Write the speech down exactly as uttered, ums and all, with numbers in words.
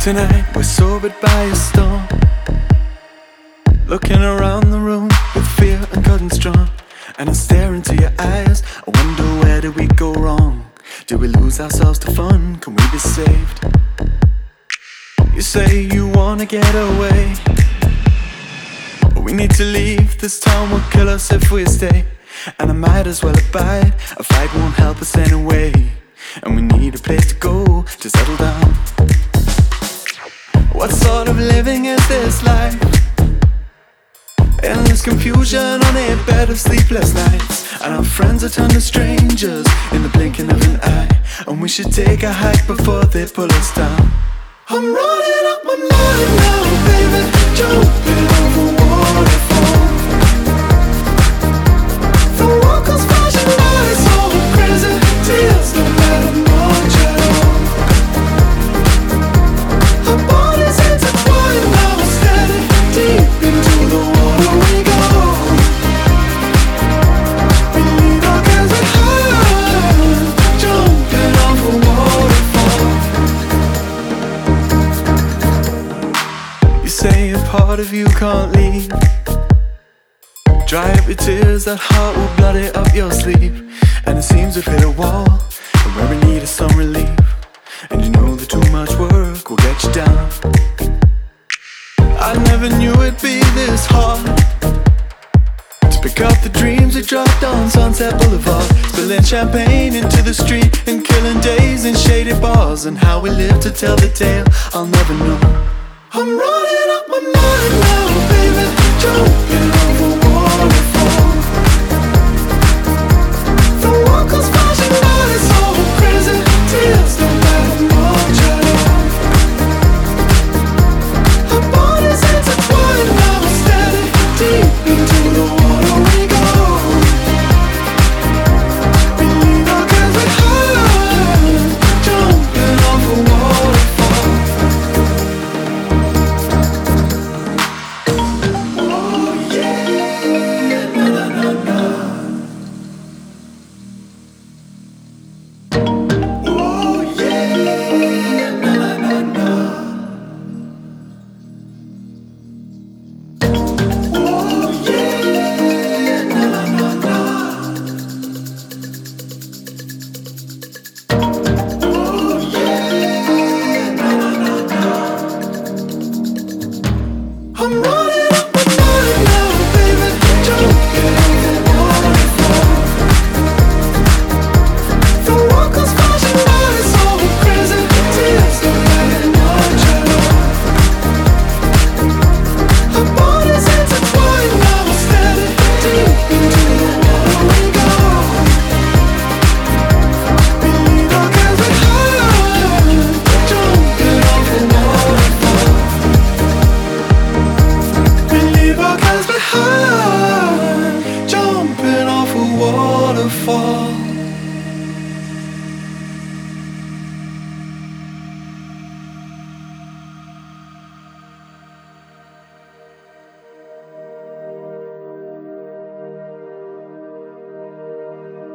Tonight we're sobered by a storm, looking around the room with fear and cutting strong. And I stare into your eyes, I wonder, where did we go wrong? Did we lose ourselves to fun? Can we be saved? You say you wanna get away, but we need to leave. This town will kill us if we stay. And I might as well abide, a fight won't help us anyway. And we need a place to go, to settle down. What sort of living is this life? Endless confusion on a bed of sleepless nights. And our friends are turned to strangers in the blinking of an eye. And we should take a hike before they pull us down. I'm running up my mind now, baby, jumping over waterfall. The world goes flashing by, so crazy, tears don't matter much at all. Our bodies intertwined now, steady, deep into the water we go. We lead our hands high, jumping off a waterfall. You say a part of you can't leave. Dry up your tears, that heart will blood it up your sleeve. And it seems we've hit a wall, and where we need is some relief. And you know that too much work will get you down. I never knew it'd be this hard to pick up the dreams we dropped on Sunset Boulevard. Spilling champagne into the street and killing days in shady bars. And how we live to tell the tale, I'll never know. I'm running up my mind now, baby, jump.